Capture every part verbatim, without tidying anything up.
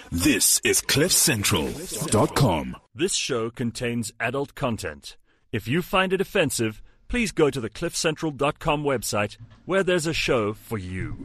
This is cliff central dot com. This show contains adult content. If you find it offensive, please go to the cliff central dot com website where there's a show for you.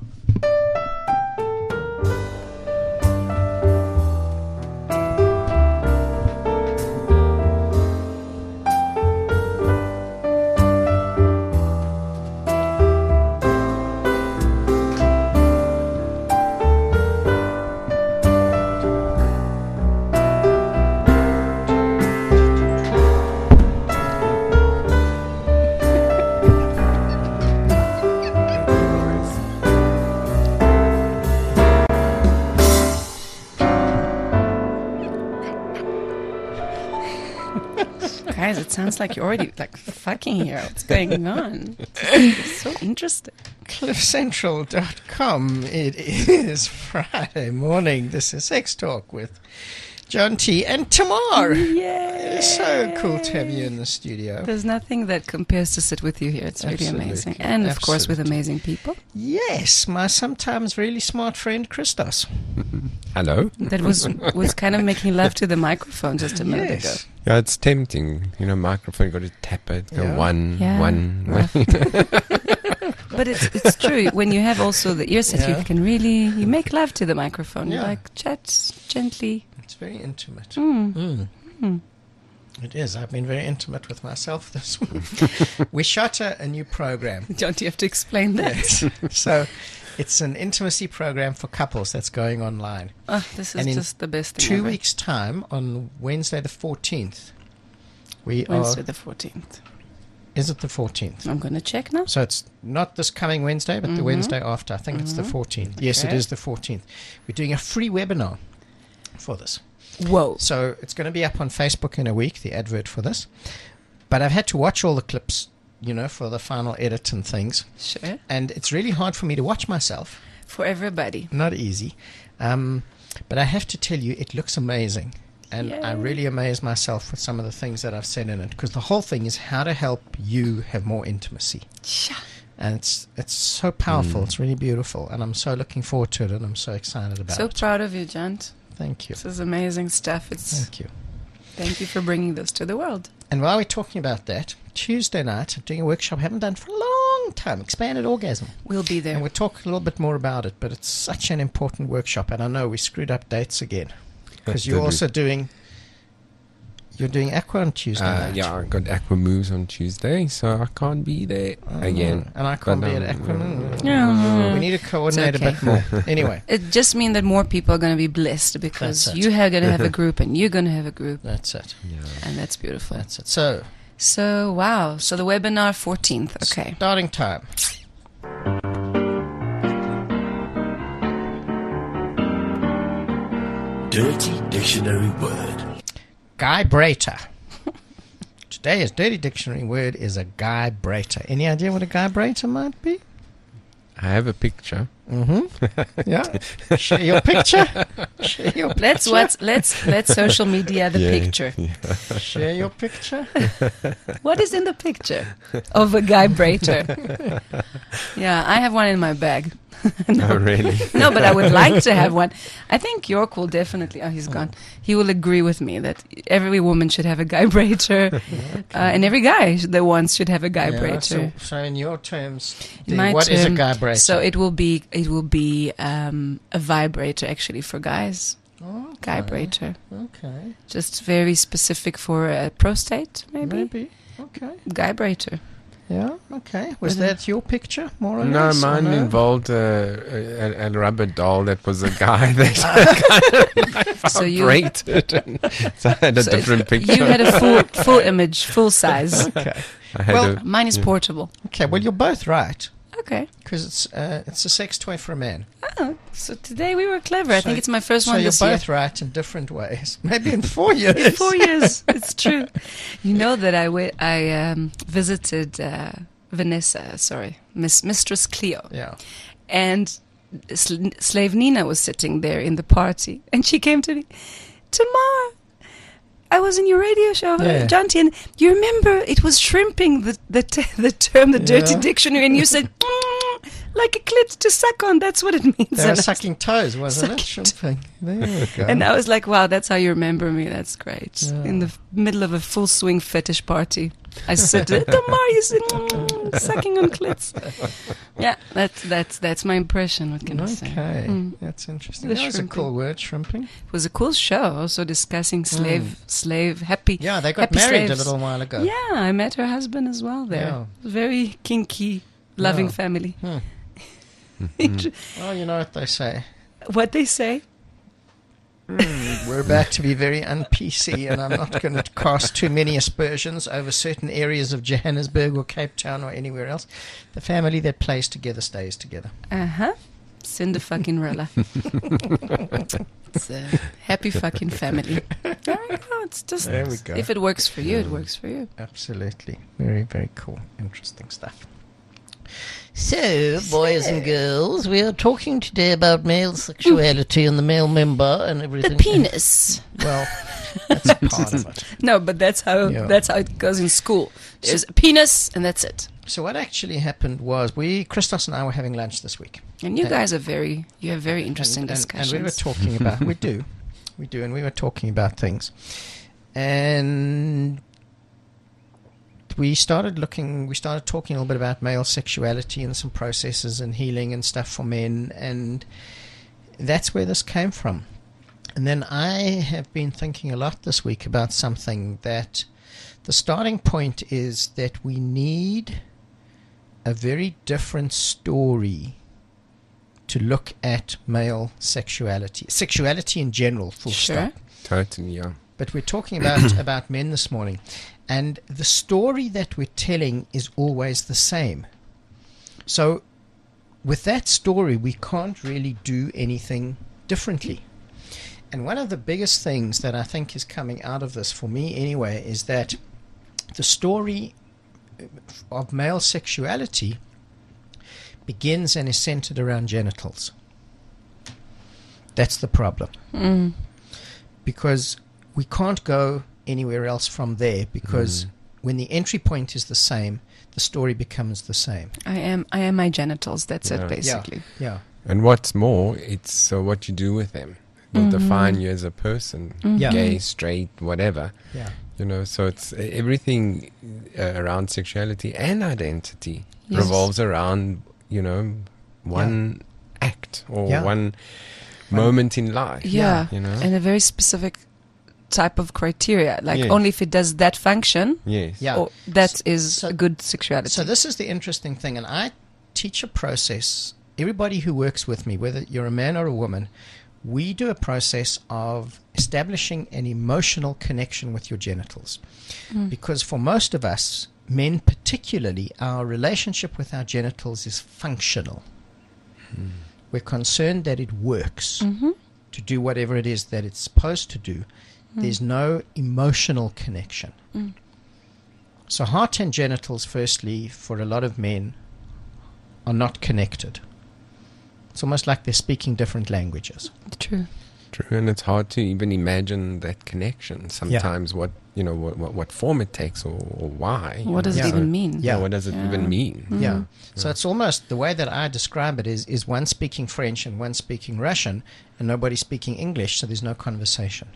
Guys, it sounds like you're already like fucking here. What's going on? It's so interesting. cliff central dot com. It is Friday morning. This is Sex Talk with John T. and Tamar. Yay! It's so cool to have you in the studio. There's nothing that compares to sit with you here. It's really Absolutely. amazing. And, of course, with Absolutely. amazing people. Yes, my sometimes really smart friend Christos. Hello. That was was kind of making love to the microphone just a minute Yes. ago. Yeah, it's tempting. You know, microphone, got to tap it. Go Yeah. one, Yeah. one, Rough. one. But it's it's true. When you have also the ear set, Yeah. you can really, you make love to the microphone. You Yeah. like chat gently. It's very intimate. Mm. Mm. Mm. It is. I've been very intimate with myself this week. We shot a, a new program. Don't you have to explain that? Yes. So it's an intimacy program for couples that's going online. Oh, this is And in just the best thing Two ever. weeks' time, on Wednesday the fourteenth, we Wednesday are... the fourteenth. Is it the fourteenth? I'm going to check now. So it's not this coming Wednesday, but the Mhm. Wednesday after. I think it's the Mhm. fourteenth. Yes, it Okay. is the fourteenth. We're doing a free webinar for this. Whoa. So it's going to be up on Facebook in a week, the advert for this. But I've had to watch all the clips, you know, for the final edit and things. Sure. And it's really hard for me to watch myself. For everybody. Not easy. Um, but I have to tell you, it looks amazing. And I Yay. really amaze myself with some of the things that I've said in it. Because the whole thing is how to help you have more intimacy. Sha. And it's it's so powerful. Mm. It's really beautiful. And I'm so looking forward to it. And I'm so excited about So it. proud of you, Jant. Thank you. This is amazing stuff. It's Thank you. Thank you for bringing this to the world. And while we're talking about that, Tuesday night, I'm doing a workshop I haven't done for a long time, Expanded Orgasm. We'll be there. And we'll talk a little bit more about it, but it's such an important workshop. And I know we screwed up dates again. Because you're Did we? also doing, you're doing Aqua on Tuesday Uh, night. yeah, I got Aqua Moves on Tuesday, so I can't be there Oh, again. And I can't But, be at um, Aqua. Mm. Yeah. We need to coordinate It's a okay. bit more. Anyway, It just means that more people are going to be blessed because That's it. you are going to have a group and you're going to have a group. that's it. Yeah. And that's beautiful. That's it. So, So, wow. So the webinar fourteenth. Okay. starting time. Dirty Dictionary Word. Vibrator. Today's dirty dictionary word is a vibrator. Any idea what a vibrator might be? I have a picture. Mm-hmm. Yeah. Share your picture. Share your picture. Let's what's let's let's social media the Yeah, picture. Share your picture. What is in the picture of a vibrator? Yeah, I have one in my bag. Oh, really? No, but I would like to have one. I think York will definitely. Oh, he's gone. He will agree with me that every woman should have a vibrator, uh, and every guy that wants should have a Yeah, vibrator. so, so in your terms, In the- my what is a term, vibrator? So it will be it will be um, a vibrator actually for guys. okay. Vibrator, Okay. just very specific for uh, prostate, maybe. Maybe. Okay. Vibrator. Yeah. Okay. Was With a- that your picture, more or No, less? or mine no? involved uh, a, a rubber doll that was a guy that kind of like So you- vibrated. and so I had a So different it- picture. You had a full full image, full size. Okay. I had Well, a, Mine is Yeah. portable. Okay. Well, you're both right Okay. because it's uh, it's a sex toy for a man. Oh, so today we were clever. I So- think it's my first So one you're this year. both right in different ways. Maybe in four years. In four years. It's true. You know that I, wi- I um, visited uh, Vanessa, sorry, Miss Mistress Cleo. Yeah. And Sl- Slave Nina was sitting there in the party. And she came to me, Tamar, I was in your radio show, Yeah. John T, and you remember it was shrimping the the, t- the term, the dirty Yeah. dictionary, and you said, mm, like a clit to suck on. That's what it means. They were And I- sucking toes, wasn't it? Shrimping. There we go. And I was like, wow, that's how you remember me. That's great. Yeah. In the f- middle of a full swing fetish party, I said, Tamar, you said, mm, sucking on clits. Yeah, that's that's that's my impression. What can I say? Okay, Mm. that's interesting. The That was a shrimping. cool word, shrimping. It was a cool show, also discussing slave, slave, happy. Yeah, they got happy married slaves. a little while ago. Yeah, I met her husband as well there. Yeah. Very kinky, loving Yeah. family. Hmm. Well, you know what they say. What they say? We're about to be very un-P C, and I'm not going to cast too many aspersions over certain areas of Johannesburg or Cape Town or anywhere else. The family that plays together stays together. Uh huh. Cinda fucking Rilla. It's a happy fucking family. There we go. It's just There we go. if it works for you, it works for you. Absolutely. Very, very cool. Interesting stuff. So, boys and girls, we are talking today about male sexuality and the male member and The everything. penis. Well, that's part of it. No, but that's how Yeah. that's how it goes in school. There's a penis, and that's it. So what actually happened was we, Christos and I, were having lunch this week. And you Yeah. guys are very, you have very interesting and, and, discussions. and we were talking about, we do, we do, and we were talking about things. And we started looking, we started talking a little bit about male sexuality and some processes and healing and stuff for men. And that's where this came from. And then I have been thinking a lot this week about something that the starting point is that we need a very different story to look at male sexuality, sexuality in general, full Sure. stop. Totally, yeah. But we're talking about about men this morning, and the story that we're telling is always the same. So, with that story, we can't really do anything differently. And one of the biggest things that I think is coming out of this, for me anyway, is that the story of male sexuality begins and is centered around genitals. That's the problem. Mm. Because we can't go anywhere else from there, because when the entry point is the same, the story becomes the same. I am, I am my genitals. That's Yeah. it, basically. Yeah. And what's more, it's so what you do with them will define you as a person, Yeah. gay, straight, whatever. Yeah. You know, so it's uh, everything uh, around sexuality and identity Yes. revolves around, you know, one act or Yeah. one moment in life. Yeah. You know? And a very specific type of criteria. Like Yes. only if it does that function, Yes. Yeah. or that is So- a good sexuality. So this is the interesting thing, and I teach a process. Everybody who works with me, whether you're a man or a woman, we do a process of establishing an emotional connection with your genitals. Because for most of us, men particularly, our relationship with our genitals is functional. We're concerned that it works to do whatever it is that it's supposed to do. There's no emotional connection. So heart and genitals, firstly, for a lot of men, are not connected. It's almost like they're speaking different languages. True. True, and it's hard to even imagine that connection sometimes. What you know, what what, what form it takes, or, or why. you What does know, it Yeah. even mean? Yeah, what does it Yeah. even mean? Yeah. So it's almost, the way that I describe it is, is one speaking French and one speaking Russian, and nobody speaking English, so there's no conversation.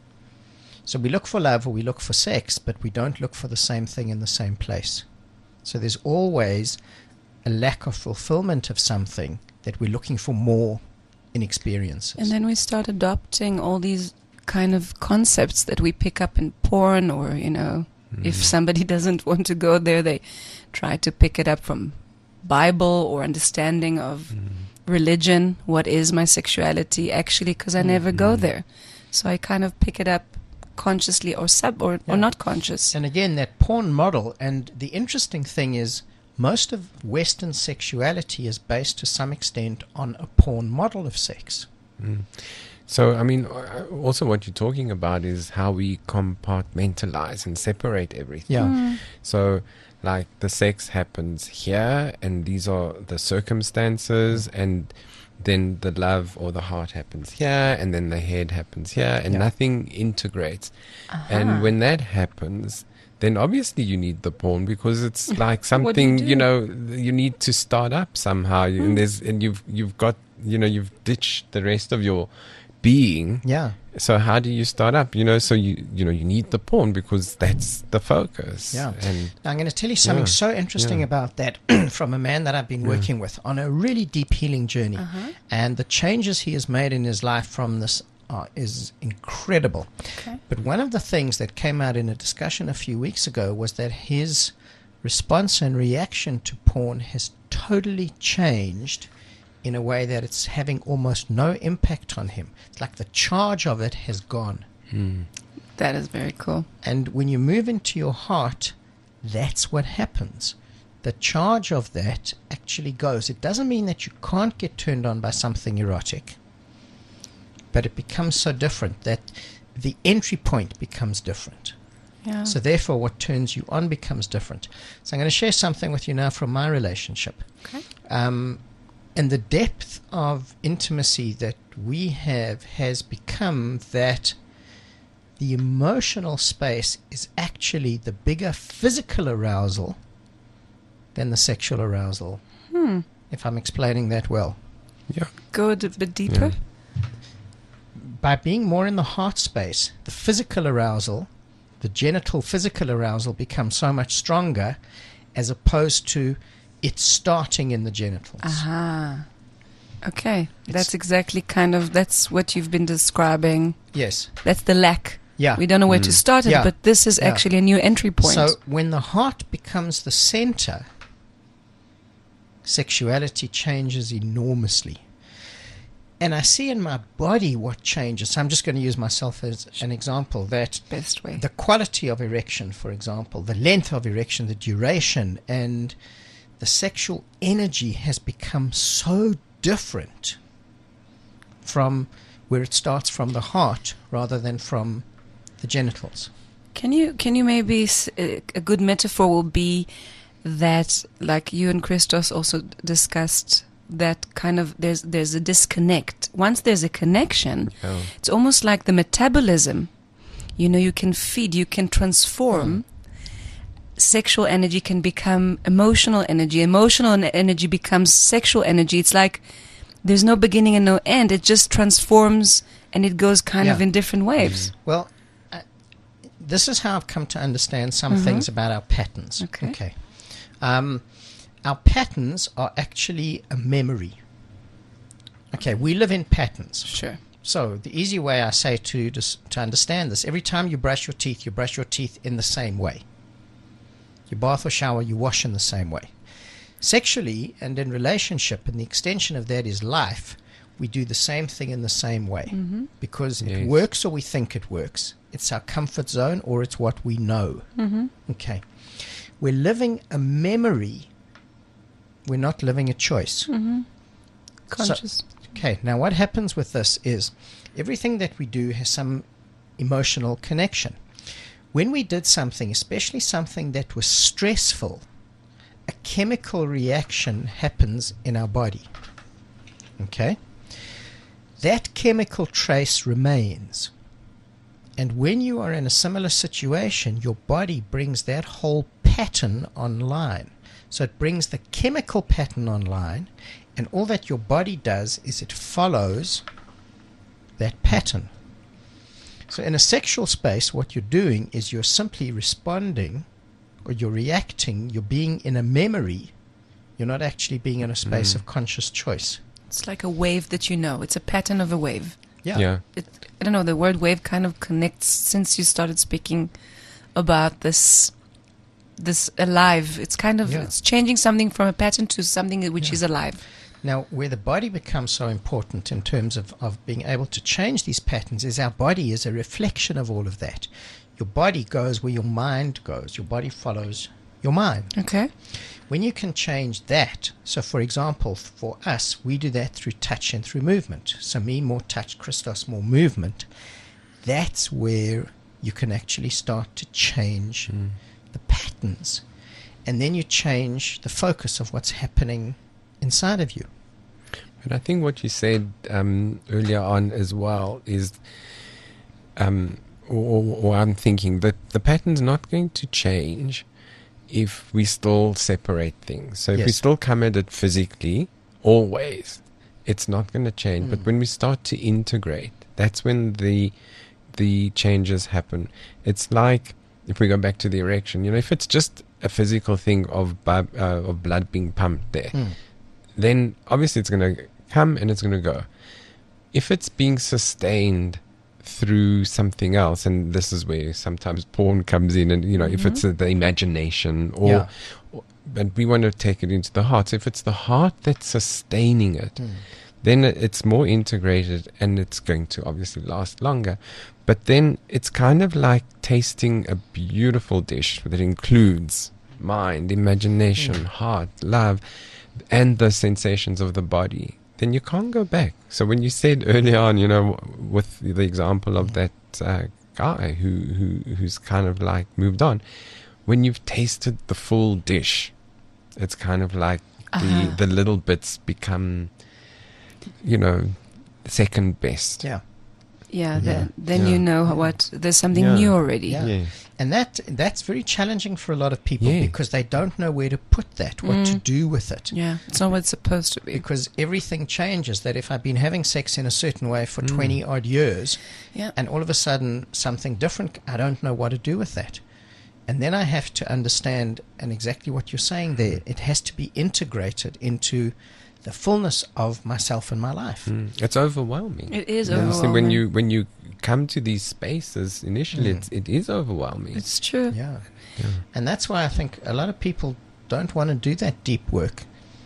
So we look for love or we look for sex, but we don't look for the same thing in the same place. So there's always a lack of fulfillment of something that we're looking for more in experiences. And then we start adopting all these kind of concepts that we pick up in porn, or, you know, if somebody doesn't want to go there, they try to pick it up from Bible or understanding of religion. What is my sexuality actually? Because I never go there. So I kind of pick it up consciously or sub or, Yeah. or not conscious. And again, that porn model, and the interesting thing is, most of Western sexuality is based to some extent on a porn model of sex. So, I mean, uh, also what you're talking about is how we compartmentalize and separate everything. Yeah. So, like, the sex happens here, and these are the circumstances, and then the love or the heart happens here, and then the head happens here, and Yeah. nothing integrates. And when that happens, then obviously you need the porn because it's like What do you something, do? you know, you need to start up somehow. And there's, and you've, you've got, you know, you've ditched the rest of your being. Yeah. So how do you start up? You know, so you, you know, you need the porn because that's the focus. Yeah. And Now, I'm going to tell you something Yeah, so interesting yeah. about that from a man that I've been working with on a really deep healing journey. Uh-huh. And the changes he has made in his life from this uh, is incredible. Okay. But one of the things that came out in a discussion a few weeks ago was that his response and reaction to porn has totally changed in a way that it's having almost no impact on him. It's like the charge of it has gone. That is very cool. And when you move into your heart, that's what happens. The charge of that actually goes. It doesn't mean that you can't get turned on by something erotic, but it becomes so different that the entry point becomes different. Yeah. So therefore, what turns you on becomes different. So I'm going to share something with you now from my relationship. Okay. Um, and the depth of intimacy that we have has become that the emotional space is actually the bigger physical arousal than the sexual arousal. Hmm. If I'm explaining that well. yeah. Go a d- bit deeper. By being more in the heart space, the physical arousal, the genital physical arousal becomes so much stronger as opposed to it starting in the genitals. Aha. Okay. That's exactly kind of, that's what you've been describing. Yes. That's the lack. Yeah. We don't know where to start it, Yeah. but this is Yeah. actually a new entry point. So when the heart becomes the center, sexuality changes enormously. And I see in my body what changes. So I'm just going to use myself as an example, that Best way. the quality of erection, for example, the length of erection, the duration, and the sexual energy has become so different from where it starts from the heart rather than from the genitals. Can you can you maybe s- a a good metaphor will be that, like you and Christos also discussed, that kind of there's there's a disconnect. Once there's a connection, Yeah. it's almost like the metabolism. You know, you can feed, you can transform. Sexual energy can become emotional energy. Emotional en- energy becomes sexual energy. It's like there's no beginning and no end. It just transforms and it goes kind of Yeah. in different waves. Well, uh, this is how I've come to understand some things about our patterns. Okay. Okay. Um, our patterns are actually a memory. Okay, we live in patterns. Sure. So the easy way I say to dis- to understand this: every time you brush your teeth, you brush your teeth in the same way. You bath or shower, you wash in the same way. Sexually and in relationship, and the extension of that is life, we do the same thing in the same way. Because it Yes. works or we think it works. It's our comfort zone or it's what we know. Okay. We're living a memory. We're not living a choice. Conscious. Okay, now what happens with this is everything that we do has some emotional connection. When we did something, especially something that was stressful, a chemical reaction happens in our body. Okay? That chemical trace remains. And when you are in a similar situation, your body brings that whole pattern online. So it brings the chemical pattern online, and all that your body does is it follows that pattern. So in a sexual space, what you're doing is you're simply responding, or you're reacting, you're being in a memory. You're not actually being in a space of conscious choice. It's like a wave that you know. It's a pattern of a wave. Yeah. It, I don't know, the word wave kind of connects since you started speaking about this this alive. It's kind of Yeah. it's changing something from a pattern to something which is alive. Now, where the body becomes so important in terms of, of being able to change these patterns is our body is a reflection of all of that. Your body goes where your mind goes. Your body follows your mind. Okay. When you can change that, so for example, for us, we do that through touch and through movement. So me, more touch, Christos, more movement. That's where you can actually start to change the patterns. And then you change the focus of what's happening inside of you. But I think what you said um, earlier on as well is um, or, or I'm thinking that the pattern's not going to change if we still separate things. So if we Yes. still come at it physically, always, it's not going to change. Mm. But when we start to integrate, that's when the the changes happen. It's like, if we go back to the erection, you know, if it's just a physical thing of bu- uh, of blood being pumped there, Mm. then obviously it's going to come and it's going to go. If it's being sustained through something else, and this is where sometimes porn comes in, and you know, if it's uh, the imagination, or, Yeah. or but we want to take it into the heart. So if it's the heart that's sustaining it, Mm. then it- it's more integrated and it's going to obviously last longer. But then it's kind of like tasting a beautiful dish that includes mind, imagination, Mm. heart, love, and the sensations of the body. Then you can't go back. So when you said early on, you know, with the example of that uh, guy who, who who's kind of like moved on, when you've tasted the full dish, it's kind of like Uh-huh. the the little bits become, you know, second best. Yeah. Yeah, Yeah. then, then Yeah. you know what, there's something Yeah. new already. Yeah. Yeah. And that that's very challenging for a lot of people Yeah. because they don't know where to put that, what to Mm. do with it. Yeah, it's not what it's supposed to be. Because everything changes. That if I've been having sex in a certain way for Mm. twenty odd years, Yeah. and all of a sudden something different, I don't know what to do with that. And then I have to understand, and exactly what you're saying there, it has to be integrated into the fullness of myself and my life. Mm. It's overwhelming. It is You know, so overwhelming. when you when you come to these spaces initially, Mm. it's, it is overwhelming. It's true. Yeah. Yeah. And that's why I think a lot of people don't want to do that deep work,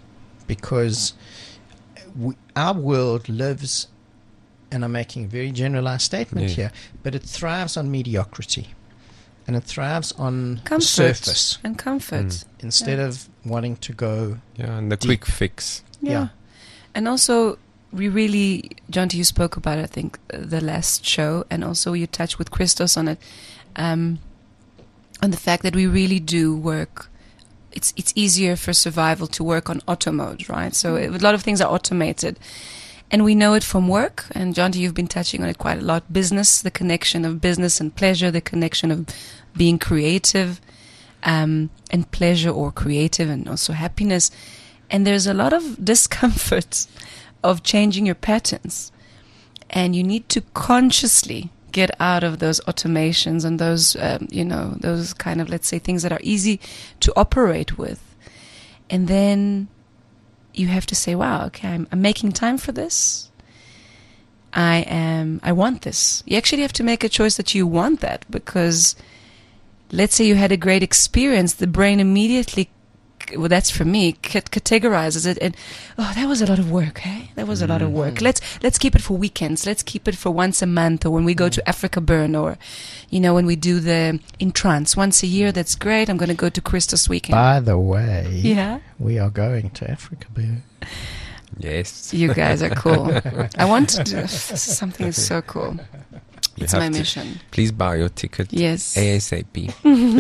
because we, our world lives, and I'm making a very generalized statement Yeah. here, but it thrives on mediocrity, and it thrives on the Comfort. surface And comfort. Mm. instead of wanting to go. Yeah, and the Deep. quick fix. Yeah. Yeah. And also, we really, John, you spoke about it, I think, uh, the last show, and also you touched with Christos on it, um, on the fact that we really do work. It's it's easier for survival to work on auto mode, right? So it, a lot of things are automated. And we know it from work, and John, you've been touching on it quite a lot. Business, the connection of business and pleasure, the connection of being creative, um, and pleasure or creative, and also happiness. And there's a lot of discomfort of changing your patterns. And you need to consciously get out of those automations and those, um, you know, those kind of, let's say, things that are easy to operate with. And then you have to say, wow, okay, I'm, I'm making time for this. I am, I want this. You actually have to make a choice that you want that, because let's say you had a great experience, the brain immediately, well, that's for me, cat- categorizes it, and oh, that was a lot of work, hey? That was a lot of work. Let's let's keep it for weekends. Let's keep it for once a month, or when we go to Africa Burn, or you know, when we do the in trance once a year. That's great. I'm going to go to Christos weekend. By the way, Yeah, we are going to Africa, Bear. Yes. you guys are cool. I want to do something that's so cool. You It's have my to- mission. Please buy your ticket Yes, ASAP.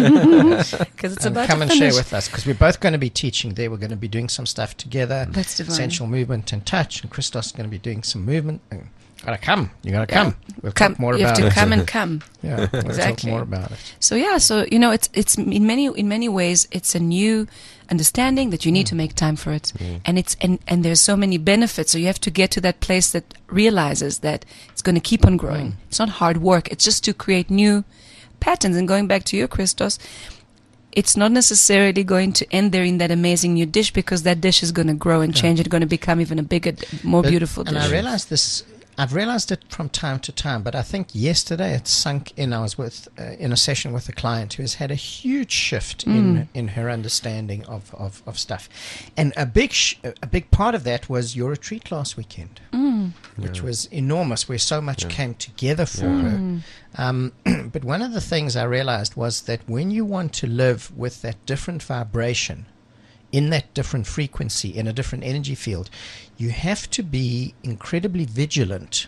because it's And about come to and finish. share with us, because we're both going to be teaching there. We're going to be doing some stuff together. That's divine. Sensual movement and touch, and Christos is going to be doing some movement. And gotta come. You gotta Yeah. come. We'll Come, talk more you have about to it. come and come. Yeah, we'll Exactly. talk more about it. So yeah, so you know, it's it's in many in many ways it's a new understanding that you need to make time for it, and it's and and there's so many benefits. So you have to get to that place that realizes that it's going to keep on growing. Mm. It's not hard work. It's just to create new patterns. And going back to you, Christos, it's not necessarily going to end there in that amazing new dish, because that dish is going to grow and Yeah. change. It's going to become even a bigger, more But- beautiful And dish. I realized this. I've realized it from time to time, but I think yesterday it sunk in. I was with uh, in a session with a client who has had a huge shift Mm. in in her understanding of, of, of stuff, and a big sh- a big part of that was your retreat last weekend, Mm. which Yeah. was enormous, where so much Yeah. came together for Yeah. her. Mm. Um, but one of the things I realized was that when you want to live with that different vibration, in that different frequency, in a different energy field, you have to be incredibly vigilant.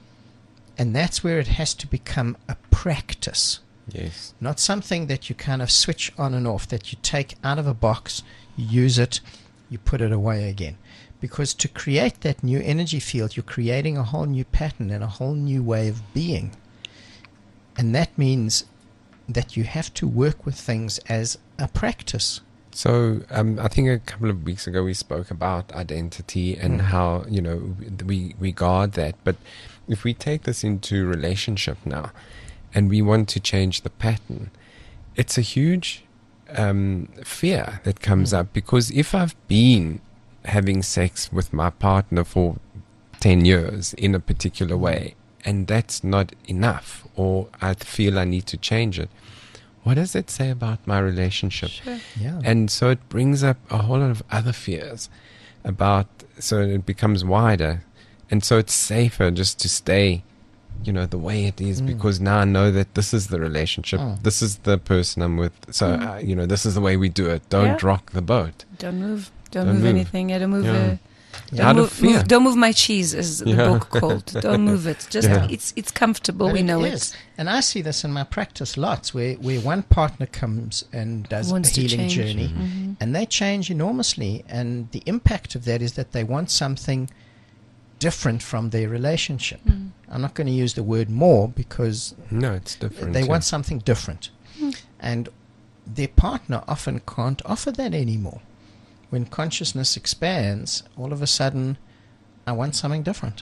And that's where it has to become a practice, Yes. not something that you kind of switch on and off, that you take out of a box, you use it, you put it away again. Because to create that new energy field, you're creating a whole new pattern and a whole new way of being. And that means that you have to work with things as a practice. So um, I think a couple of weeks ago we spoke about identity and Mm. how, you know, we, we guard that. But if we take this into relationship now and we want to change the pattern, it's a huge um, fear that comes Mm. up, because if I've been having sex with my partner for ten years in a particular way and that's not enough, or I feel I need to change it, what does it say about my relationship? Sure. Yeah. And so it brings up a whole lot of other fears about, so it becomes wider. And so it's safer just to stay, you know, the way it is, Mm. because now I know that this is the relationship. Mm. This is the person I'm with. So, Mm. uh, you know, this is the way we do it. Don't Yeah. rock the boat. Don't move. Don't, Don't move, move. anything. Yeah, don't move. Yeah. Uh, Yeah. don't, Out of move, fear. move- don't move my cheese, is the Yeah. book called. Don't move it. Just Yeah. it's it's comfortable. But we it know is. it. And I see this in my practice lots, where, where one partner comes and does Wants a to healing change. journey, Mhm. and they change enormously. And the impact of that is that they want something different from their relationship. Mm. I'm not going to use the word more, because No, it's different. they yeah. want something different. Mm. And their partner often can't offer that anymore. When consciousness expands, all of a sudden, I want something different.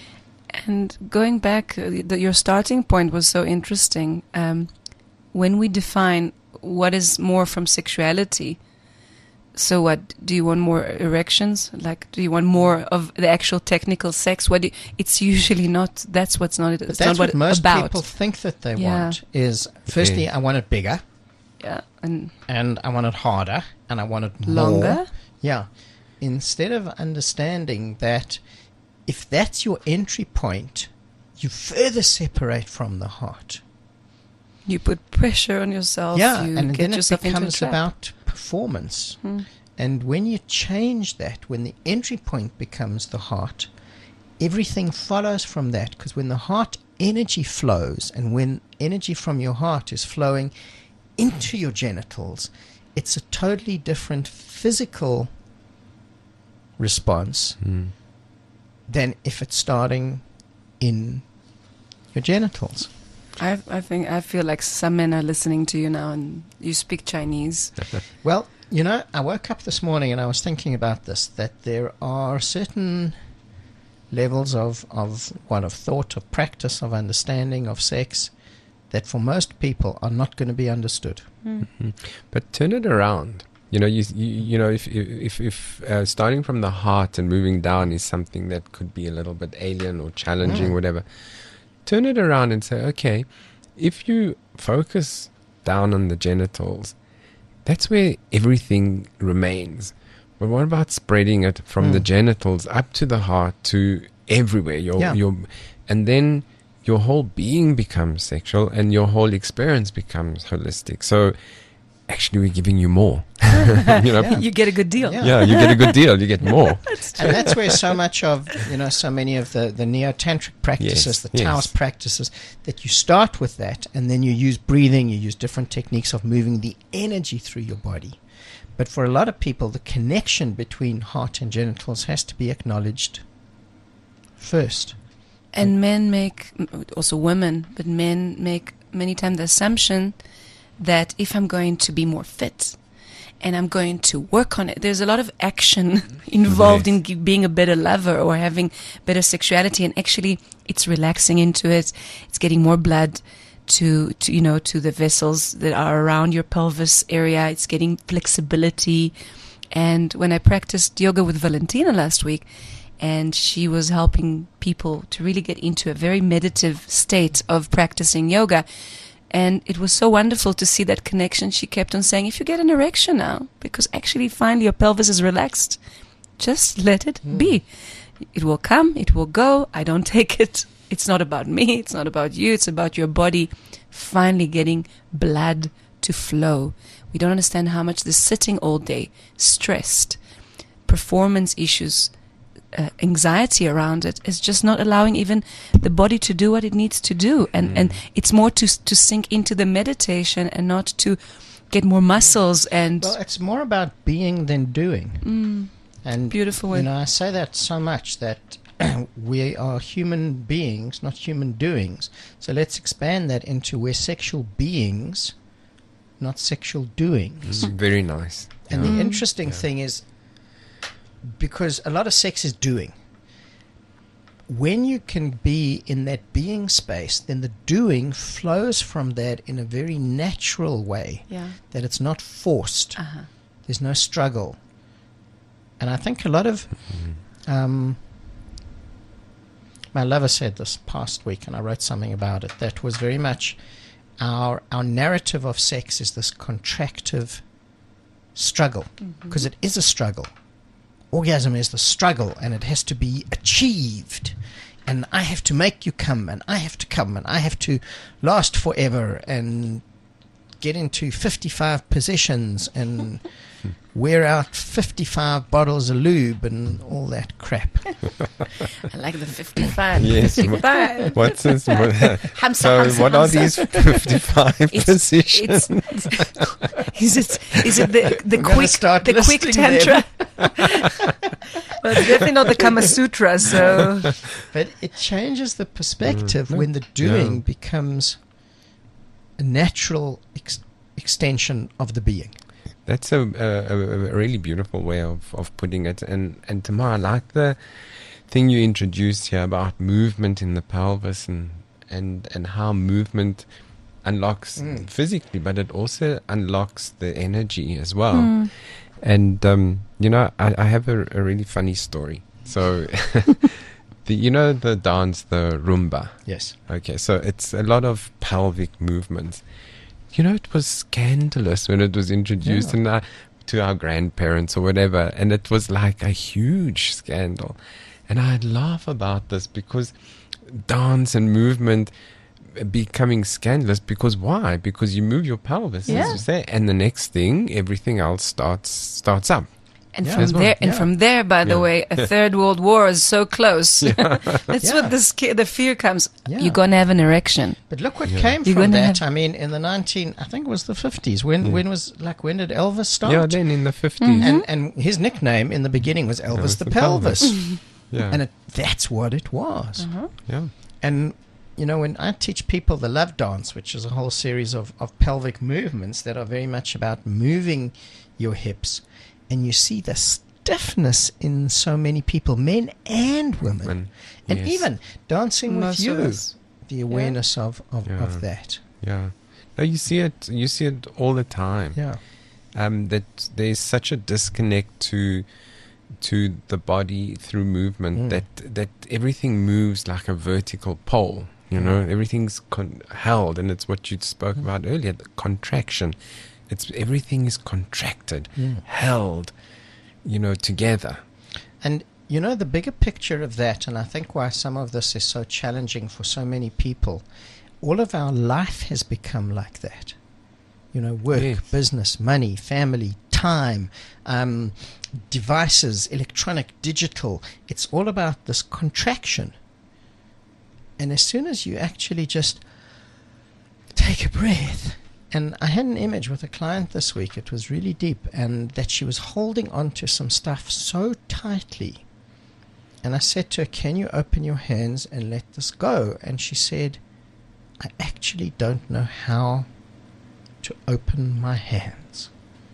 And going back, uh, the, your starting point was so interesting. Um, when we define what is more from sexuality, so what, do you want more erections? Like, do you want more of the actual technical sex? What do you, it's usually not, that's what's not, But it's that's not what, what most about. people think that they Yeah. want, is firstly, Yeah. I want it bigger, Yeah, and and I want it harder, and I want it more. longer. Yeah. Instead of understanding that if that's your entry point, you further separate from the heart. You put pressure on yourself. Yeah, you and get then it yourself into a becomes trap. about performance. Hmm. And when you change that, when the entry point becomes the heart, everything follows from that. Because when the heart energy flows, and when energy from your heart is flowing into your genitals, it's a totally different physical response Mm. than if it's starting in your genitals. I, I think I feel like some men are listening to you now, and you speak Chinese. Well, you know, I woke up this morning and I was thinking about this, that there are certain levels of, of what, of thought, of practice, of understanding, of sex, that for most people are not going to be understood. Mhm. But turn it around. You know, you you, you know, if if if uh, starting from the heart and moving down is something that could be a little bit alien or challenging, Mm. whatever. Turn it around and say, okay, if you focus down on the genitals, that's where everything remains. But what about spreading it from the Mm. genitals up to the heart, to everywhere? Your Yeah. your, and then your whole being becomes sexual, and your whole experience becomes holistic. So actually, we're giving you more. you know, Yeah. You get a good deal. Yeah. yeah, you get a good deal. You get more. And that's where so much of, you know, so many of the, the neo-tantric practices, Yes, the yes. Taoist practices, that you start with that, and then you use breathing, you use different techniques of moving the energy through your body. But for a lot of people, the connection between heart and genitals has to be acknowledged first. And men make, also women, but men make many times the assumption that if I'm going to be more fit and I'm going to work on it, there's a lot of action involved Yes. in g- being a better lover or having better sexuality, and actually it's relaxing into it. It's getting more blood to, to you know, to the vessels that are around your pelvis area. It's getting flexibility. And when I practiced yoga with Valentina last week, and she was helping people to really get into a very meditative state of practicing yoga. And it was so wonderful to see that connection. She kept on saying, if you get an erection now, because actually finally your pelvis is relaxed, just let it be. It will come, it will go. I don't take it. It's not about me. It's not about you. It's about your body finally getting blood to flow. We don't understand how much the sitting all day, stressed, performance issues, Uh, anxiety around it is just not allowing even the body to do what it needs to do, and and it's more to to sink into the meditation and not to get more muscles and Well, it's more about being than doing. mm, And beautiful you way. know, I say that so much that we are human beings, not human doings. So let's expand that into we're sexual beings, not sexual doings. Mm, very nice. And Yeah. the interesting Yeah. thing is, because a lot of sex is doing, when you can be in that being space, then the doing flows from that in a very natural way, Yeah. that it's not forced. Uh-huh. There's no struggle. And I think a lot of... Um, my lover said this past week, and I wrote something about it, that was very much our our narrative of sex is this contractive struggle, because it is a struggle. Orgasm is the struggle, and it has to be achieved. And I have to make you come, and I have to come, and I have to last forever, and get into fifty-five positions, and wear out fifty-five bottles of lube, and all that crap. I like the fifty-five. Yes. fifty-five. What's this? Hamsa, So, hamsa, what are hamsa. these fifty-five It's- positions? It's, is it is it the the I'm gonna quick start the quick listing them. tantra? Well, it's definitely not the Kama Sutra. So But it changes the perspective Mm. when the doing Yeah. becomes a natural ex- extension of the being. That's a, a, a really beautiful way of, of putting it. And, and Tamar, I like the thing you introduced here about movement in the pelvis and, and, and how movement unlocks Mm. physically, but it also unlocks the energy as well. And, um, you know, I, I have a, a really funny story. So, the, you know, the dance, the Rumba. Yes. Okay, so it's a lot of pelvic movements. You know, it was scandalous when it was introduced Yeah. in our, to our grandparents or whatever, and it was like a huge scandal. And I laugh about this because dance and movement becoming scandalous, because why? Because you move your pelvis, Yeah. as you say, and the next thing, everything else starts starts up. and Yeah. from As well, there and yeah. from there, by the Yeah. way, a third world war is so close. That's Yeah. what the sca- the fear comes. Yeah. You're gonna have an erection. But look what Yeah. came You're from gonna that. have- I mean, in the nineteen, I think it was the fifties. When Yeah. when was like when did Elvis start? Yeah, then in the fifties. Mm-hmm. and and his nickname in the beginning was Elvis Elvis the, the pelvis, pelvis. Yeah, and it, that's what it was. yeah. And you know, when I teach people the love dance, which is a whole series of, of pelvic movements that are very much about moving your hips, and you see the stiffness in so many people, men and women, Women, and yes. even dancing Most with of you, us. the awareness of, of, Yeah. of that. Yeah. No, you see it. You see it all the time. Yeah. Um, that there's such a disconnect to to the body through movement Mm. that that everything moves like a vertical pole. You know, everything's con- held, and it's what you spoke Mm. about earlier, the contraction. It's everything is contracted, Mm. held, you know, together. And you know, the bigger picture of that, and I think why some of this is so challenging for so many people, all of our life has become like that. You know, work, Yes. business, money, family, time, um, devices, electronic, digital. It's all about this contraction. And as soon as you actually just take a breath, and I had an image with a client this week, it was really deep, and that she was holding on to some stuff so tightly. And I said to her, can you open your hands and let this go? And she said, I actually don't know how to open my hands.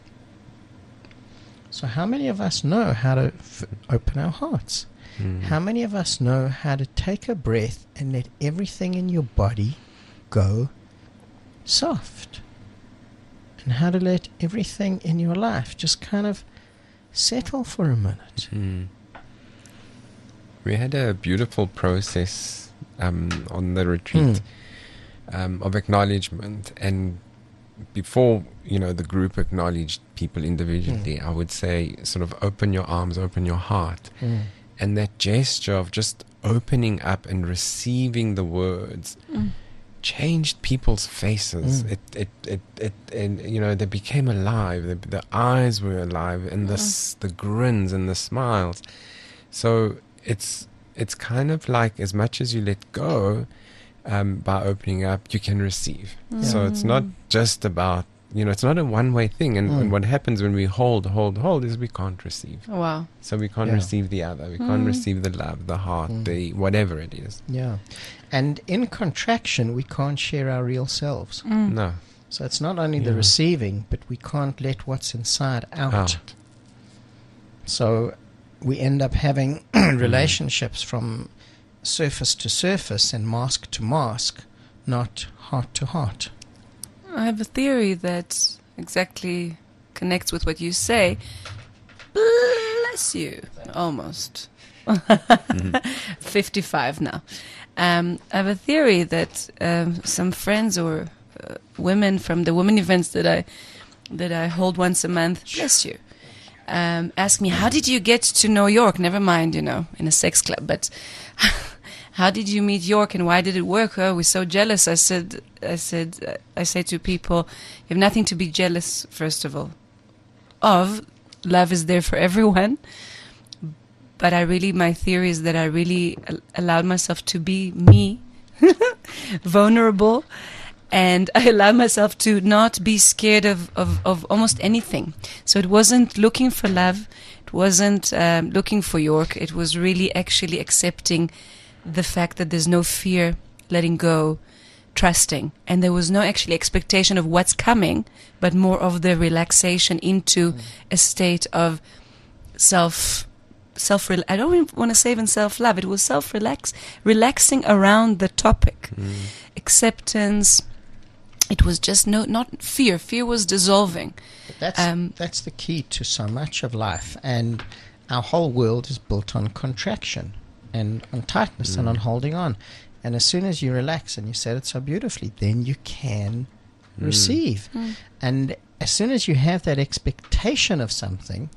So how many of us know how to f- open our hearts? Mm. How many of us know how to take a breath and let everything in your body go soft? And how to let everything in your life just kind of settle for a minute. Mm. We had a beautiful process um, on the retreat um, of acknowledgement, and before, you know, the group acknowledged people individually, I would say sort of open your arms, open your heart. Mm. And that gesture of just opening up and receiving the words changed people's faces. Mm. It, it, it, it, and you know, they became alive. The, the eyes were alive, and the s the grins and the smiles. So it's it's kind of like, as much as you let go, um, by opening up, you can receive. So it's not just about you know, it's not a one-way thing. And, Mm. and what happens when we hold, hold, hold is we can't receive. Wow. So we can't Yeah. receive the other. We can't Mm. receive the love, the heart, Mm. the whatever it is. Yeah. And in contraction, we can't share our real selves. Mm. No. So it's not only the Yeah. receiving, but we can't let what's inside out. Out. So we end up having relationships from surface to surface and mask to mask, not heart to heart. I have a theory that exactly connects with what you say. Bless you. Almost. fifty-five now. Um, I have a theory that um, some friends or uh, women from the women events that I that I hold once a month, bless you, um, ask me, how did you get to know York? Never mind, you know, in a sex club, but how did you meet York and why did it work? Oh, we're so jealous. I said, I said, uh, I say to people, you have nothing to be jealous, first of all, of. Love is there for everyone. But I really, my theory is that I really al- allowed myself to be me, vulnerable, and I allowed myself to not be scared of, of, of almost anything. So it wasn't looking for love, it wasn't um, looking for York, it was really actually accepting the fact that there's no fear, letting go, trusting. And there was no actually expectation of what's coming, but more of the relaxation into mm. a state of self self I don't even want to say even self-love. It was self-relax, relaxing around the topic. Mm. Acceptance. It was just no, not fear. Fear was dissolving. But that's, um, that's the key to so much of life. And our whole world is built on contraction and on tightness mm. and on holding on. And as soon as you relax, and you said it so beautifully, then you can mm. receive. Mm. And as soon as you have that expectation of something,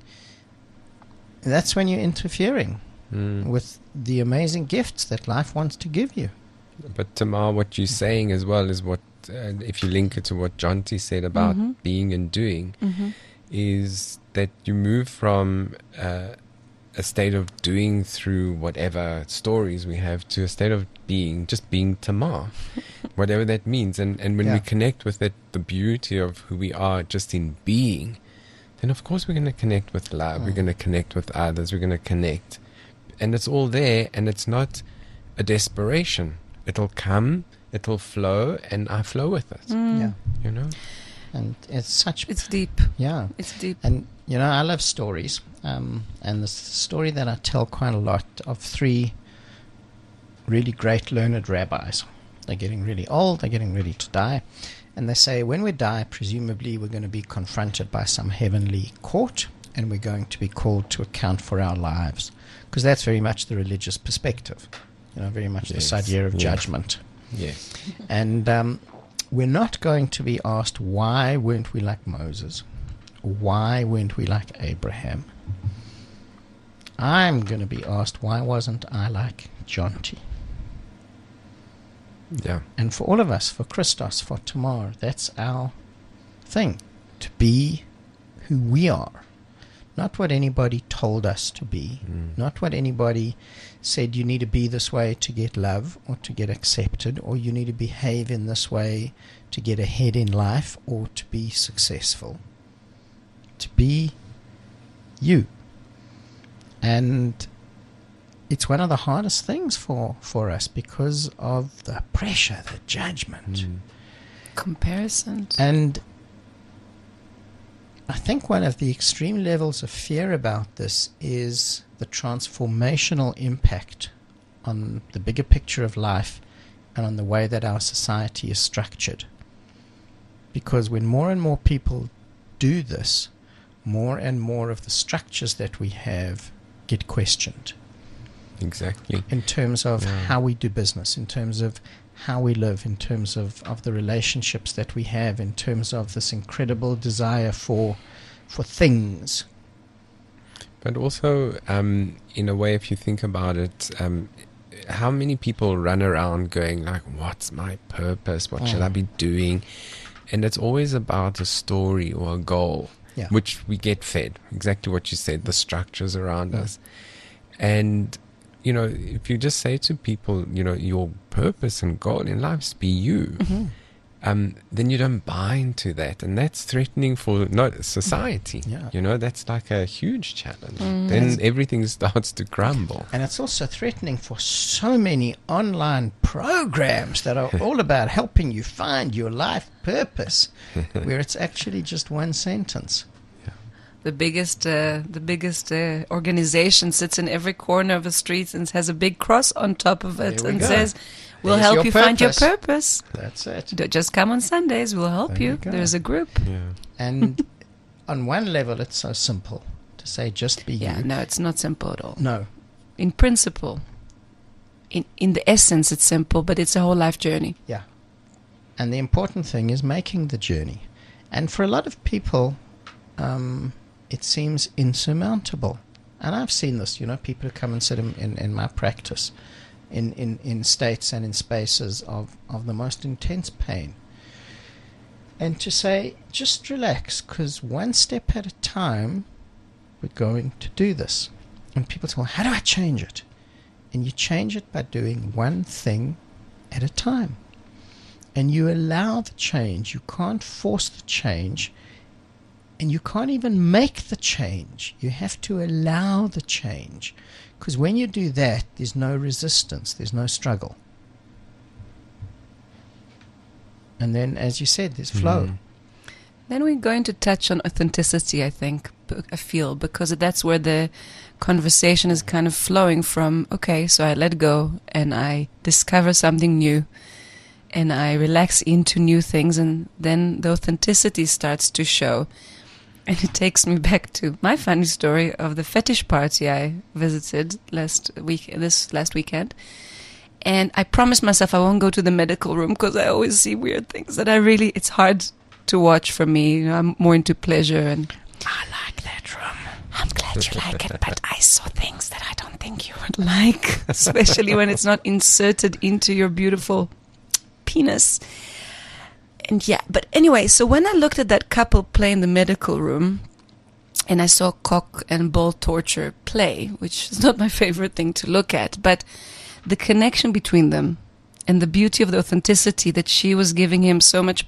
that's when you're interfering mm. with the amazing gifts that life wants to give you. But Tamar, what you're saying as well is what, uh, if you link it to what Jonty said about mm-hmm. being and doing, mm-hmm. is that you move from uh, a state of doing through whatever stories we have to a state of being, just being Tamar, whatever that means. And, and when yeah. we connect with it, the beauty of who we are just in being, then of course we're going to connect with love. Mm. We're going to connect with others. We're going to connect. And it's all there, and it's not a desperation. It'll come, it'll flow, and I flow with it. Mm. Yeah. You know? And it's such... It's deep. Yeah. It's deep. And, you know, I love stories. Um, and the story that I tell quite a lot of three really great learned rabbis. They're getting really old. They're getting ready to die. And they say, when we die, presumably we're going to be confronted by some heavenly court, and we're going to be called to account for our lives. Because that's very much the religious perspective. You know, very much yes. this idea of yeah. judgment. Yes. And um, we're not going to be asked, why weren't we like Moses? Why weren't we like Abraham? I'm going to be asked, why wasn't I like Jonty? Yeah. And for all of us, for Christos, for Tamar, that's our thing. To be who we are. Not what anybody told us to be. Mm. Not what anybody said you need to be this way to get love or to get accepted, or you need to behave in this way to get ahead in life or to be successful. To be you. And it's one of the hardest things for, for us because of the pressure, the judgment. Mm. Comparison. And I think one of the extreme levels of fear about this is the transformational impact on the bigger picture of life and on the way that our society is structured. Because when more and more people do this, more and more of the structures that we have get questioned. Exactly. In terms of yeah. how we do business, in terms of how we live, in terms of, of the relationships that we have, in terms of this incredible desire for for things. But also, um, in a way, if you think about it, um, how many people run around going like, what's my purpose? What mm. should I be doing? And it's always about a story or a goal, yeah. which we get fed. Exactly what you said, the structures around mm. us. And you know, if you just say to people, you know, your purpose and goal in life is be you, mm-hmm. um, then you don't buy into that, and that's threatening for not society. Yeah. You know, that's like a huge challenge. Mm. Then everything starts to crumble. And it's also threatening for so many online programs that are all about helping you find your life purpose, where it's actually just one sentence. The biggest, uh, the biggest uh, organization sits in every corner of the street and has a big cross on top of it There we and go. says, "We'll There's help your you find your purpose." purpose. That's it. D- Just come on Sundays. We'll help There you. you go. There's a group." Yeah. And on one level, it's so simple to say, just be Yeah, you. no, it's not simple at all. No. In principle, in in the essence, it's simple, but it's a whole life journey. Yeah. And the important thing is making the journey. And for a lot of people, um, it seems insurmountable. And I've seen this, you know, people who come and sit in, in, in my practice in, in, in states and in spaces of, of the most intense pain. And to say, just relax, because one step at a time, we're going to do this. And people say, well, how do I change it? And you change it by doing one thing at a time. And you allow the change. You can't force the change. And you can't even make the change. You have to allow the change. Because when you do that, there's no resistance. There's no struggle. And then, as you said, there's flow. Mm. Then we're going to touch on authenticity, I think, b- I feel, because that's where the conversation is kind of flowing from, okay, so I let go and I discover something new and I relax into new things, and then the authenticity starts to show. And it takes me back to my funny story of the fetish party I visited last week, this last weekend. And I promised myself I won't go to the medical room because I always see weird things that I really, it's hard to watch for me. You know, I'm more into pleasure, and I like that room. I'm glad you like it, but I saw things that I don't think you would like, especially when it's not inserted into your beautiful penis. And yeah, but anyway, so when I looked at that couple play in the medical room, and I saw cock and ball torture play, which is not my favorite thing to look at, but the connection between them and the beauty of the authenticity that she was giving him so much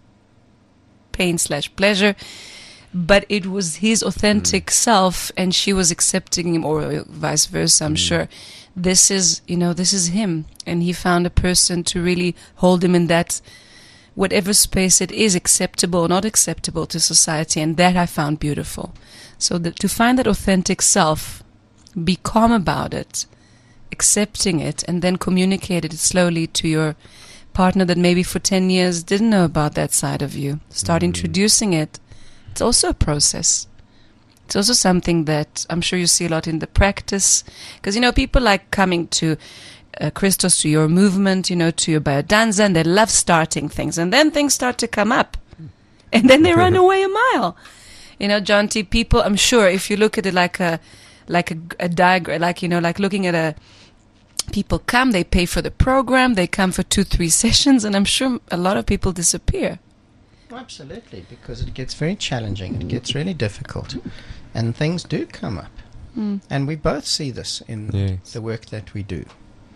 pain slash pleasure, but it was his authentic mm. self, and she was accepting him, or vice versa, I'm mm. sure. This is, you know, this is him, and he found a person to really hold him in that, whatever space it is, acceptable or not acceptable to society, and that I found beautiful. So that to find that authentic self, be calm about it, accepting it, and then communicate it slowly to your partner that maybe for ten years didn't know about that side of you. Start mm. introducing it. It's also a process. It's also something that I'm sure you see a lot in the practice. Because, you know, people like coming to uh, Christos, to your movement, you know, to your biodanza, and they love starting things. And then things start to come up. And then they run away a mile. You know, John T., people, I'm sure, if you look at it like a, like a, a diagram, like, you know, like looking at a, people come, they pay for the program, they come for two, three sessions, and I'm sure a lot of people disappear. Absolutely, because it gets very challenging. It gets really difficult. And things do come up. Mm. And we both see this in yes. the work that we do.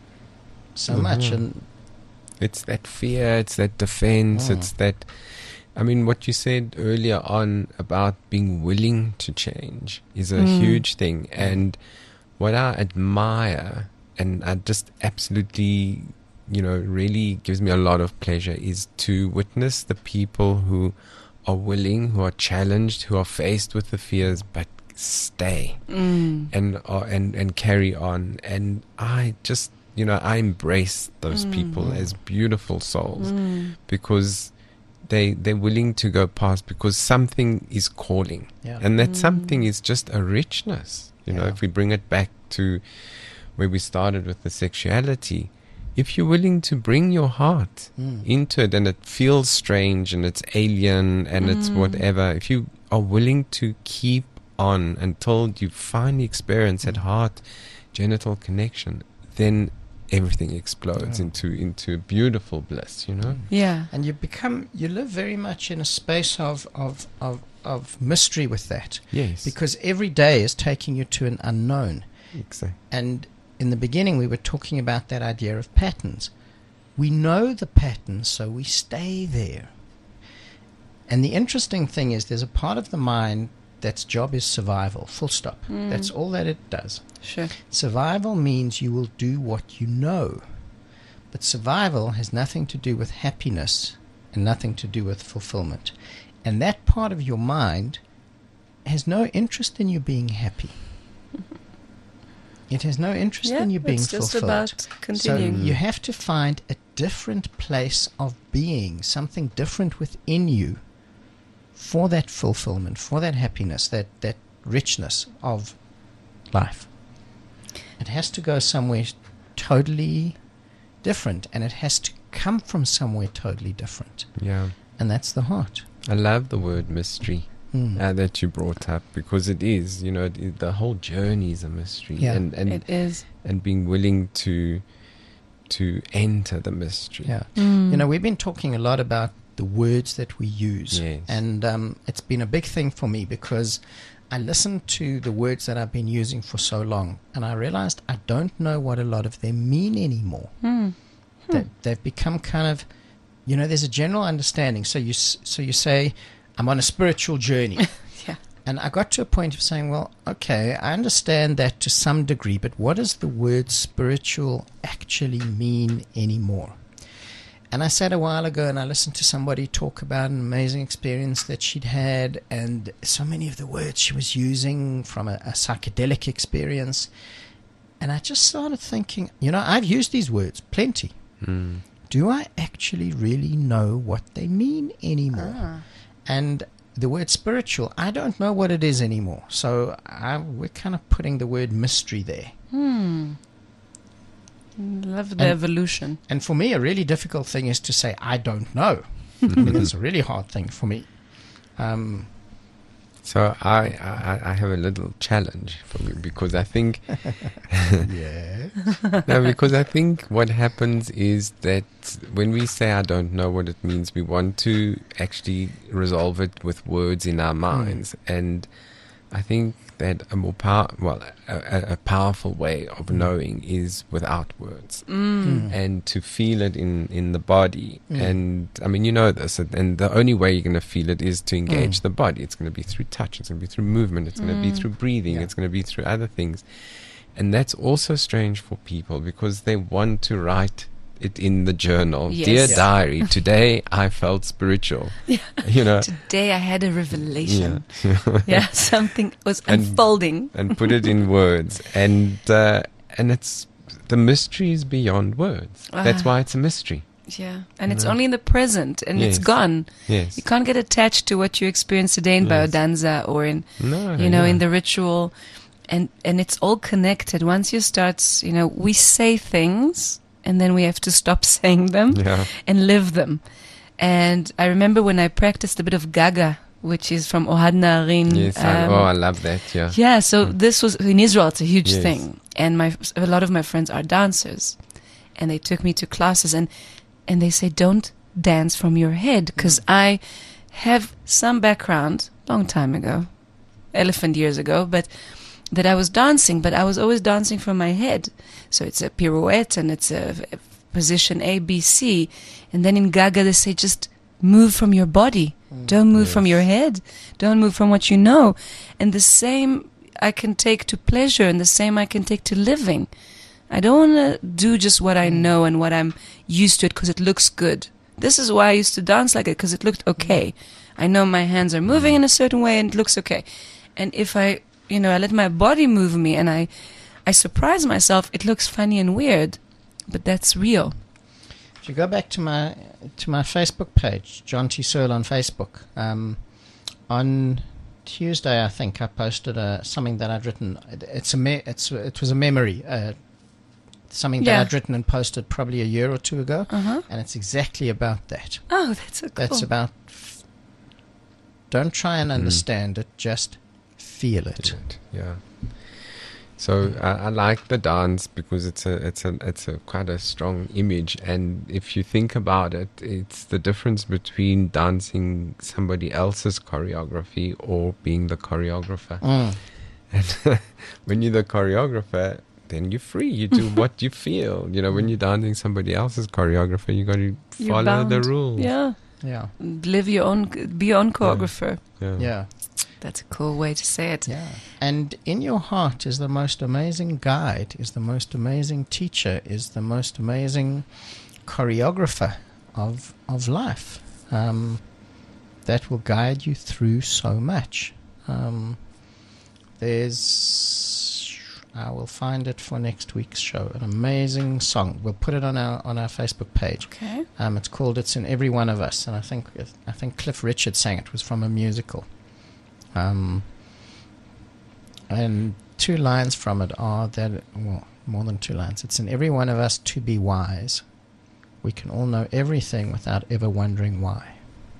So mm-hmm. much. And it's that fear, it's that defense, mm. it's that... I mean, what you said earlier on about being willing to change is a mm. huge thing. And what I admire, and I just absolutely... you know, really gives me a lot of pleasure, is to witness the people who are willing, who are challenged, who are faced with the fears, but stay mm. and uh, and and carry on. And I just, you know, I embrace those mm. people as beautiful souls mm. because they they're willing to go past, because something is calling, yeah. and that mm. something is just a richness. You yeah. know, if we bring it back to where we started with the sexuality. If you're willing to bring your heart mm. into it, and it feels strange and it's alien and mm. it's whatever, if you are willing to keep on until you finally experience that heart genital connection, then everything explodes yeah. into into beautiful bliss, you know? Yeah. And you become, you live very much in a space of, of, of, of mystery with that. Yes. Because every day is taking you to an unknown. Exactly. And in the beginning, we were talking about that idea of patterns. we know the pattern, so we stay there. And the interesting thing is there's a part of the mind that's job is survival, full stop. Mm. That's all that it does. Sure. Survival means you will do what you know. But survival has nothing to do with happiness and nothing to do with fulfillment. And that part of your mind has no interest in you being happy. It has no interest Yeah, in you being it's just fulfilled. about So continuing. you have to find a different place of being, something different within you for that fulfillment, for that happiness, that, that richness of life. It has to go somewhere totally different, and it has to come from somewhere totally different. Yeah. And that's the heart. I love the word mystery Mm. uh, that you brought up, because it is, you know, it, it- the whole journey is a mystery. Yeah. And, and, It is. and being willing to to enter the mystery. Yeah. Mm. You know, we've been talking a lot about the words that we use. Yes. And um, it's been a big thing for me because I listened to the words that I've been using for so long, and I realized I don't know what a lot of them mean anymore. Mm. That they've become kind of, you know, there's a general understanding. So you s- so you say, I'm on a spiritual journey. Yeah. And I got to a point of saying, well, okay, I understand that to some degree, but what does the word spiritual actually mean anymore? And I sat a while ago and I listened to somebody talk about an amazing experience that she'd had, and so many of the words she was using from a, a psychedelic experience. And I just started thinking, you know, I've used these words plenty. Mm. Do I actually really know what they mean anymore? Ah. And the word spiritual, I don't know what it is anymore. So I, we're kind of putting the word mystery there. Hmm. Love the And- evolution. And for me, a really difficult thing is to say, I don't know. I mean, it's a really hard thing for me. Um, So I, I I have a little challenge for you, because I think yeah. no, because I think what happens is that when we say I don't know what it means, we want to actually resolve it with words in our minds. And I think that a more power, well, a, a- a powerful way of knowing is without words, Mm. and to feel it in, in the body. Mm. And I mean, you know this, and the only way you're going to feel it is to engage Mm. the body. It's going to be through touch, it's going to be through movement, it's going to be Mm. through breathing, Yeah. it's going to be through other things. And that's also strange for people, because they want to write it in the journal. Yes. Dear Yeah. diary, today I felt spiritual. You know, Today I had a revelation. yeah. Yeah, something was And- unfolding. and put it in words. And uh, and it's the mystery is beyond words. That's Ah. why it's a mystery. Yeah, and it's No. only in the present, and it's Yes. gone. Yes. You can't get attached to what you experienced today in Yes. biodanza or in, No. you know, yeah. in the ritual, and and it's all connected. Once you start, you know, we say things, and then we have to stop saying them Yeah. and live them. And I remember when I practiced a bit of Gaga, which is from Ohad Naharin. Yes. I, um, oh, I love that. Yeah. Yeah, so this was in Israel. It's a huge Yes. thing, and my a lot of my friends are dancers, and they took me to classes, and and they say don't dance from your head, because I have some background long time ago, elephant years ago, but that I was dancing, but I was always dancing from my head. So it's a pirouette and it's a, a position A, B, C, and then in Gaga they say just move from your body. Don't move from Yes. your head. Don't move from what you know. And the same I can take to pleasure, and the same I can take to living. I don't want to do just what I know and what I'm used to it because it looks good. This is why I used to dance like it, because it looked okay. I know my hands are moving in a certain way and it looks okay. And if I, you know, I let my body move me and I, I surprise myself, it looks funny and weird, but that's real. If you go back to my to my Facebook page, John T. Searle on Facebook, um, on Tuesday I think I posted uh, something that I'd written. It- It's a me- it's it was a memory, uh, something that Yeah. I'd written and posted probably a year or two ago, Uh-huh. and it's exactly about that. Oh, that's so cool. That's about. F- don't try and understand it, just feel it. It, yeah. So I, I like the dance because it's a it's a it's a quite a strong image, and if you think about it, it's the difference between dancing somebody else's choreography or being the choreographer. Mm. And when you're the choreographer, then you're free. You do what you feel. You know, when you're dancing somebody else's choreographer, you got to You're follow the bound. rules. Yeah. Yeah. Live your own, be your own choreographer. Yeah. Yeah. That's a cool way to say it. Yeah. And in your heart is the most amazing guide, is the most amazing teacher, is the most amazing choreographer of of life. Um, that will guide you through so much. Um, there's, I will find it for next week's show. An amazing song. We'll put it on our on our Facebook page. Okay. Um, it's called "It's in Every One of Us," and I think I think Cliff Richard sang it. It was from a musical. Um, and two lines from it are that, well, more than two lines. It's in every one of us to be wise. We can all know everything without ever wondering why.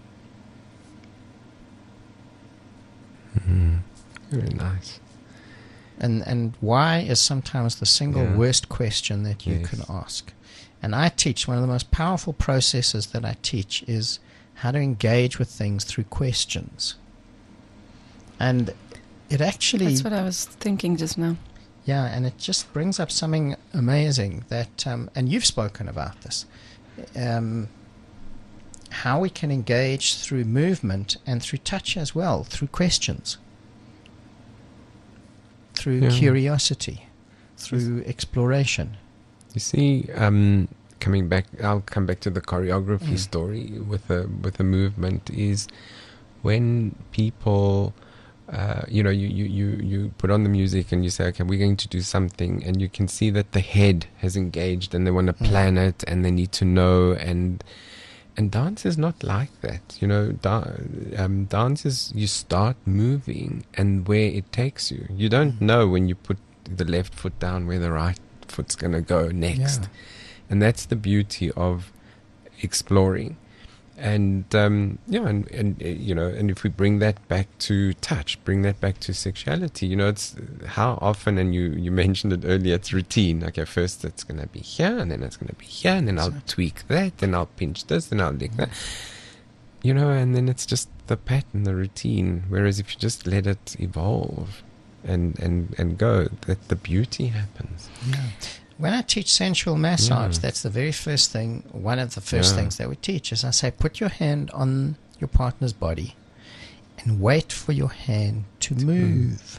Mm-hmm. Very nice. And and why is sometimes the single Yeah. worst question that you Yes. can ask. And I teach, one of the most powerful processes that I teach is how to engage with things through questions. And it actually... That's what I was thinking just now. Yeah, and it just brings up something amazing that, um, and you've spoken about this, um, how we can engage through movement and through touch as well, through questions, through Yeah. curiosity, through exploration. You see, um, coming back, I'll come back to the choreography Mm. story with a with a movement. Is when people, uh, you know, you, you, you, you put on the music and you say, okay, we're going to do something, and you can see that the head has engaged and they want to Mm. plan it and they need to know, and and dance is not like that. You know, da- um, dance is you start moving and where it takes you. You don't Mm. know when you put the left foot down where the right foot's going to go next. Yeah. And that's the beauty of exploring. And um, yeah, and, and uh, you know, and if we bring that back to touch, bring that back to sexuality, you know, it's how often, and you, you mentioned it earlier, it's routine. Okay, first it's going to be here, and then it's going to be here, and then I'll tweak that, then I'll pinch this, then I'll lick that. You know, and then it's just the pattern, the routine. Whereas if you just let it evolve and, and, and go, that the beauty happens. Yeah. When I teach sensual massage, Yeah. that's the very first thing, one of the first Yeah. things that we teach is I say, put your hand on your partner's body and wait for your hand to move.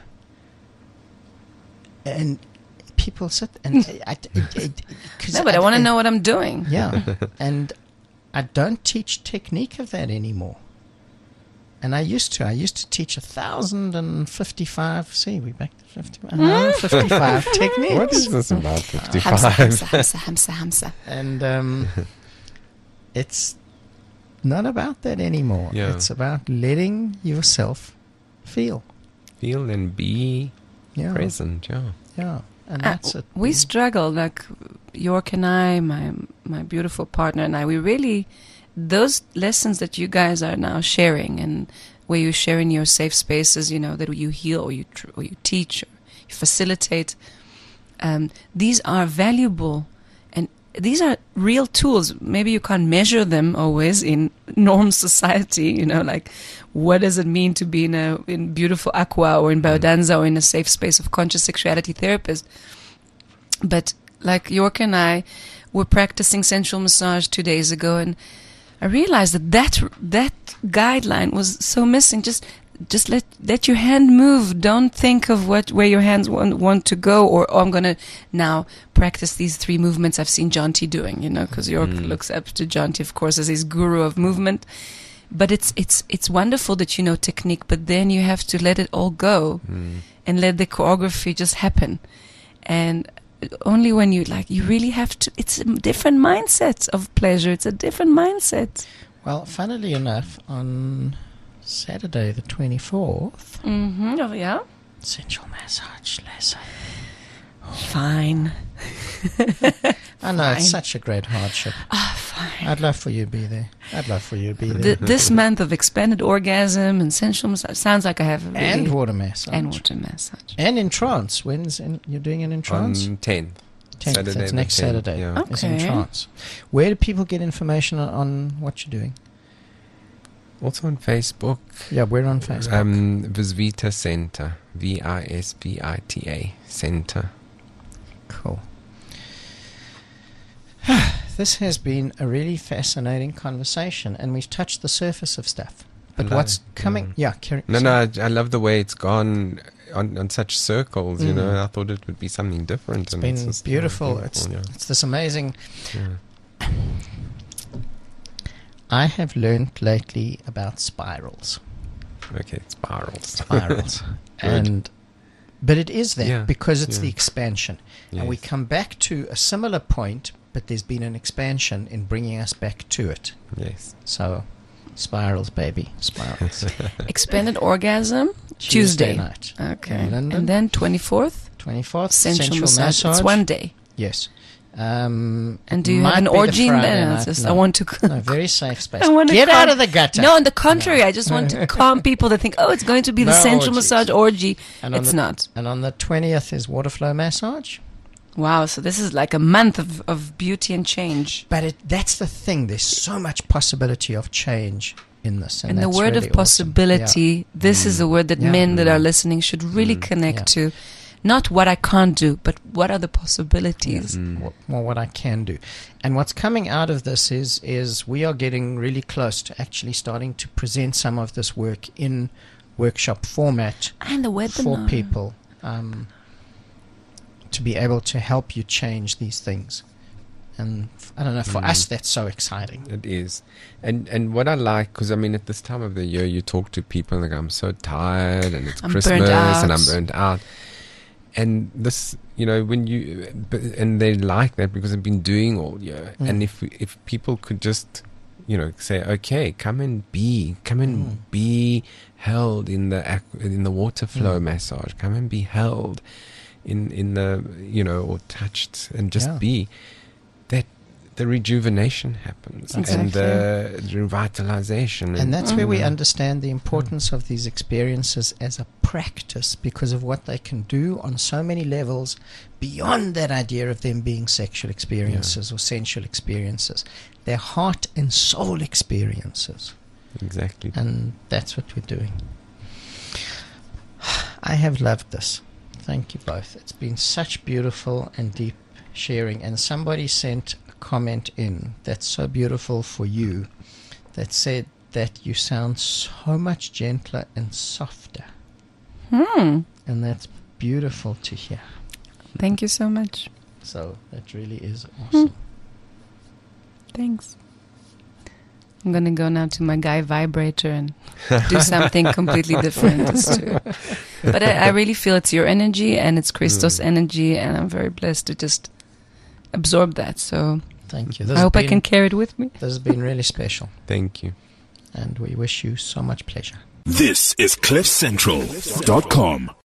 And people sit and... I, I, I, 'cause No, but I want to know what I'm doing. Yeah. And I don't teach technique of that anymore. And I used to. I used to teach one thousand fifty-five, see, we back to fifty, uh, fifty-five techniques. What is this about Hamsa, fifty-five? hamsa, hamsa, hamsa, hamsa. And um, it's not about that anymore. Yeah. It's about letting yourself feel. Feel and be Yeah. present, yeah. Yeah. And Uh, that's it. we struggle, like York and I, my my beautiful partner and I. We really, those lessons that you guys are now sharing, and where you share in your safe spaces, you know, that you heal or you tr- or you teach or you facilitate. Um, these are valuable, and these are real tools. Maybe you can't measure them always in norm society. You know, like what does it mean to be in a in beautiful aqua or in biodanza or in a safe space of conscious sexuality therapist? But like York and I were practicing sensual massage two days ago, and I realized that that, that guideline was so missing. Just just let let your hand move. Don't think of what where your hands want, want to go, or oh, I'm going to now practice these three movements I've seen Jonty doing, you know, because York Mm. looks up to Jonty, of course, as his guru of movement. But it's it's it's wonderful that you know technique, but then you have to let it all go Mm. and let the choreography just happen. And only when you like, you really have to, it's a different mindset of pleasure. It's a different mindset. Well, funnily enough, on Saturday the twenty-fourth, Mm-hmm. Oh, yeah. sensual massage lesson. Fine. I know, it's Fine. such a great hardship. Ah, fine. I'd love for you to be there. I'd love for you to be there. Th- this month of expanded orgasm and sensual massage sounds like I have a really, and water massage. and water massage. And in trance. When's in, you're doing it in trance? On tenth. tenth. Saturday That's the next tenth, Saturday. yeah. It's in Okay. trance. Where do people get information on, on what you're doing? Also on Facebook, Yeah, we're on Facebook. um, Visvita Center, V I S V I T A Center. Cool. This has been a really fascinating conversation, and we've touched the surface of stuff. But love what's it, coming? Yeah, carry, No, sorry. no, I, I love the way it's gone on, on such circles, you Mm. know. I thought it would be something different. It's and been just, beautiful. yeah, It's yeah, it's this amazing. yeah. I have learned lately about spirals. Okay, spirals. Spirals. Good. And but it is that Yeah, because it's yeah. the expansion. And we Yes. come back to a similar point, but there's been an expansion in bringing us back to it. Yes. So, spirals, baby, spirals. Expanded orgasm Tuesday. night. Okay. In London. And then twenty-fourth, twenty-fourth, sensual, sensual massage. massage. It's one day. Yes. Um, And do you might have an be the orgy in Friday there? night. It's just- No. I want to. No, very safe space. I want to Get calm- out of the gutter. No, on the contrary, I just want to calm people that think, oh, it's going to be the No sensual orgies. massage orgy. And on It's the- not. And on the twentieth is water flow massage. Wow, so this is like a month of, of beauty and change. But it, that's the thing. There's so much possibility of change in this. And, And the that's word really of possibility, Yeah. this is a word that Yeah. men that are listening should really connect to. Not what I can't do, but what are the possibilities. What, well, what I can do. And what's coming out of this is is we are getting really close to actually starting to present some of this work in workshop format And the webinar. for people um, to be able to help you change these things. And f- I don't know, for Mm. us, that's so exciting. It is. And and what I like, because I mean, at this time of the year, you talk to people and like, I'm so tired and it's I'm burnt Christmas and I'm out. burnt out. And this, you know, when you, but- and they like that because they've been doing all year. Mm. And if if people could just, you know, say, okay, come and be, come and Mm. be held in the aqu- in the water flow Mm. massage, come and be held in in the, you know, or touched and just Yeah. be. That the rejuvenation happens and Exactly. the revitalization, And that's where we Mm. understand the importance of these experiences as a practice because of what they can do on so many levels beyond that idea of them being sexual experiences or sensual experiences. They're heart and soul experiences. exactly. And that's what we're doing. I have loved this. Thank you both. It's been such beautiful and deep sharing. And somebody sent a comment in that's so beautiful for you that said that you sound so much gentler and softer. Hmm. And that's beautiful to hear. Thank you so much. So that really is awesome. Thanks. I'm going to go now to my guy vibrator and do something completely different. Just to, but I, I really feel it's your energy and it's Christos' energy, and I'm very blessed to just absorb that. So Thank you. I This hope has I been- can carry it with me. This has been really special. Thank you. And we wish you so much pleasure. This is cliff central dot com.